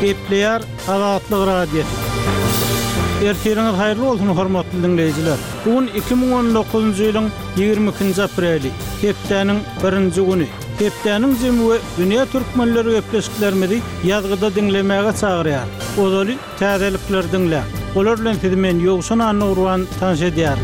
Gepleýär Azatlyk radiosu. Ertiriňiz haýyrly bolsun hormatly dinleýijiler. Bugun 2019-njy ýylyň 22-nji apreli, hepdeniň 1-nji güni. Hepdeniň jemgy dünýä türkmenleri gepleşiklerimizi ýazgyda dinlemäge çagyrýar. Ozaly täzelikler dinle. Olar bilen sizi men ýogşan anurwan tanış edýär.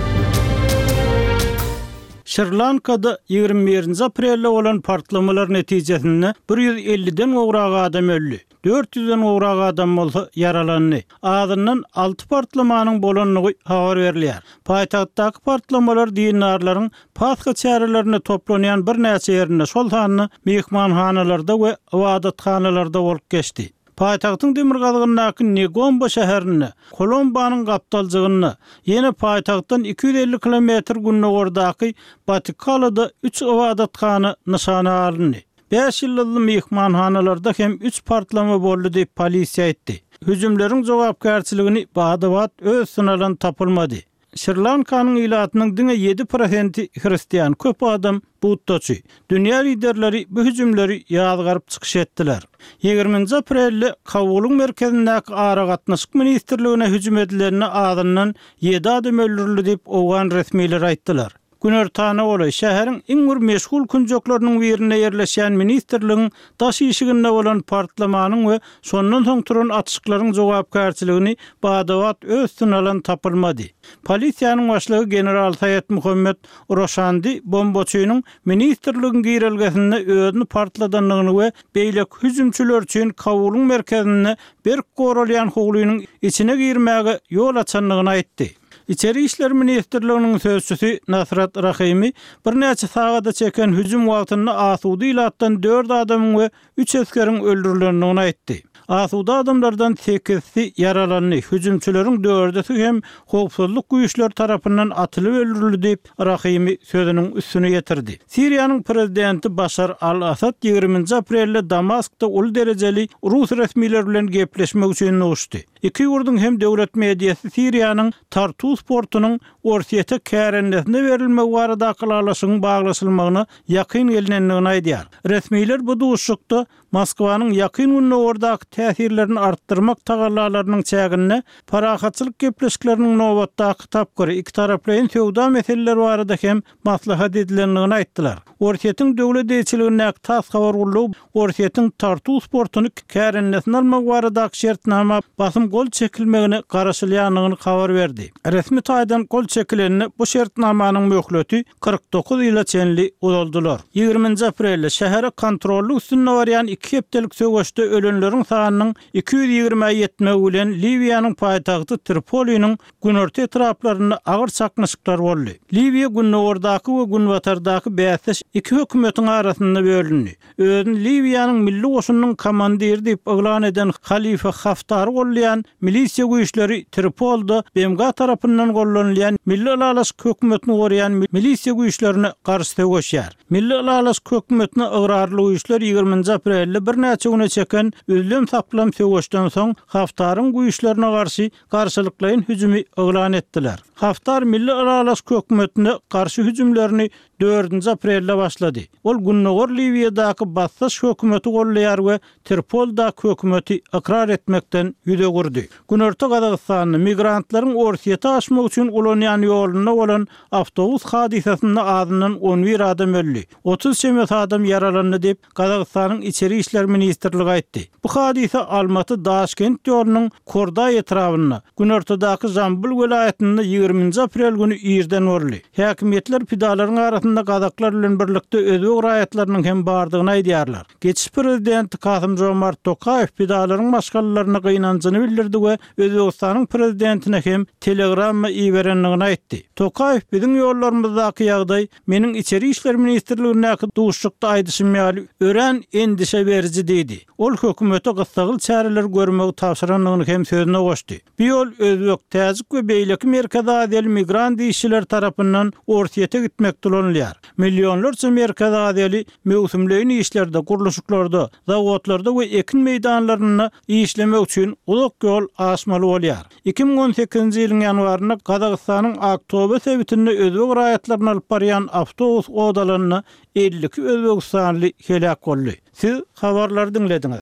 Sri Lankada 21-nji aprelde bolan partlamalar netijesinde 150-den gowrak adam öldü. 400'den gowrak adam bolsa yaralandy. Azyndan 6 partlamanyň bolanlygy habar berilýär. Paýtagtdaky partlamalar dinarlaryň Paska çärelerine toplanýan bir näçe ýerinde şol sanyny mehmanhanalarda we ibadatxanalarda bolup geçdi. Paýtagtyň demir gazygynyň Negombo şäherine, Kolombanyň gapdalçygyny, ýene paýtagtdan 250 kilometr günnägordaky Batikalada 3 ibadatxana nyşana alındy. 5 ýyllyk mehmanhanalarda hem 3 partlama boldy diýip polisiýa aýtdy. Hüjümleriň jogapkärçiligini bada-bad öz synalan tapylmady. Sri Lankanyň ilatynyň diňe 7% hristiýan, köp adam Buddaçy. Dünýä liderleri bu hüjümleri ýazgaryp çykyş etdiler. 20-nji aprelde Kabulun merkezindäki ara gatnaşyk ministrligine hüjüm edilenine adyndan 7 adam öldürildi diýip owgan resmiler aýtdylar. Günertana bolan şäheriň iň meşgul künjoklarynyň birine ýerleşen ministrligiň daş işiginde bolan partlamanyň we sondan soň turan atışyklaryň jogapkärçiligini bada-bad öz synalan tapylmady. Polisiýanyň başlygy general Sayet Muhammed Roşandi bombaçynyň ministrligiň girelgesinde özüni partladanlygyny we beýlek hüjümçüler üçin Kabulun merkezine berk goralýan hogluýynyň içine girmäge ýol açanlygyny aýtdy. İçeri işler ministrliginiň sözçüsü Nasrat Rahimi bir näçe sagada çeken hüjüm wagtyny asudy ilatdan 4 adamyň we 3 eskeriň öldürilendigini aýtdy. Asuda adamlardan 8'si yaralandy. Hüjümçüleriň 4'si hem howpsuzlyk güýçleri tarapyndan atylyp öldürildi diýip Rahimi sözüniň üstüne ýetirdi. Siriýanyň prezidenti Başar al-Asad 20-nji aprelde Damaskda ul derejeli Rus resmileri bilen gepleşmek üçin noşdy. Iki ýurduň hem döwlet mediýasy Siriýanyň Tartus portunyň Orsiýete kärendesine berilmek barada akylaşygyň baglaşylmagyna ýakyn gelinendigini aýdýar. Resmiler bu duşukda Moskwanyň ýakyn günnägordaky täsirlerini artdyrmak tagallalarynyň çägine parahatçylyk gepleşikleriniň nowatdaky tapgyry iki taraplyň sowda meseleleri barada hem maslahat edilendigini aýtdylar. Orsiýetiň döwlet eýçiligine tas habar bolýar. Orsiýetiň Tartus portuny kärendesine almak baradaky şertnama basym gol çekilmegine garaşylýanlygyny habar berdi. Resmi taýdan gol çekilenini bu şertnamanyň möhleti 49 ýyla çenli uzaldylar. 20-nji aprelde şähere kontrolly üstünde barýan 2 hepdelik söwüşde ölenleriň sanynyň 220 ýetme bilen Libiýanyň paýtagty Tripoliniň günorta etraplaryna agyr çaknaşyklar boldy. Libiýa günnägordaky we günbatardaky bäsleş iki hökümetiň arasynda bölündi. Özüni Libiýanyň milli goşunynyň komandiri diýip eglan eden Halifa Haftar gollayan milisiýa güýçleri Tripolda BMG tarapyndan gollanýan milli alaşyk hökümetini gorayan milisiýa güýçlerine garşy söwüşýär. Milli alaşyk hökümetine agrarly güýçler 20-nji aprelde bir näçe güne çeken özlem saplam söwüşden soň Haftaryň güýçlerine garşy garşylyklaryň hüjümi eglan etdiler. Haftar milli alaşyk hökümetine garşy hüjümlerini 4-nji aprelde başlady. Ol günnägor Libiýadaky bassaş hökümeti gollaýar we Tripoldaky hökümeti ikrar etmekden ýüze gurdy. Günorta Gazagystanyň migrantlaryň Orsiýete aşmak üçin ulanýan ýoluna bolan awtobus hadisasyny adyndan 11 adam öldü. 30 şemet adam yaralandy diýip Gazagystanyň içeri işler ministrligi aýtdy. Bu hadisa Almaty Daşkent ýolunyň Korday etrawyna, günortadaky Jambul welaýatynda 20-nji aprel güni ýerden görüldü. Häkimetler pidalaryň arasynda gazaklar bilen birlikde özbek raýatlarynyň hem bardygyny aýdýarlar. Geçiş prezidenti Kasym-Jomart Tokayew pidalaryň başgalaryna gynanjyny bildirdi we Özbegistanyň prezidentine hem telegramma iberenligini aýtdy. Tokayew biziň ýollarymyzdaky ýagdaý meniň içeri işler ministrligindäki duşlukda aýdyşym ýaly ören endişe beriji diýdi. Ol hökümete gysgaly çäreler görmegi tapşyranlygyny hem sözüne goşdy. Bu ýol özbek täzik we beýleki Merkez Aziýaly migrant işçiler tarapyndan Orsiýete gitmekde bolanýar. Milyonlarca Merkez Aziýaly mewsümleýin işlerde, guruluşyklarda, zawodlarda we ekin meýdanlaryna işlemek üçin uzak ýol aşmaly bolýar. 2018-nji ýylyň ýanwaryna Gazagystanyň Aktober sebitinde özbek raýatlaryny alyp barýan awtobus odalaryna 52 özbekistanly helak boldy. Siz habarlary dinlediňiz.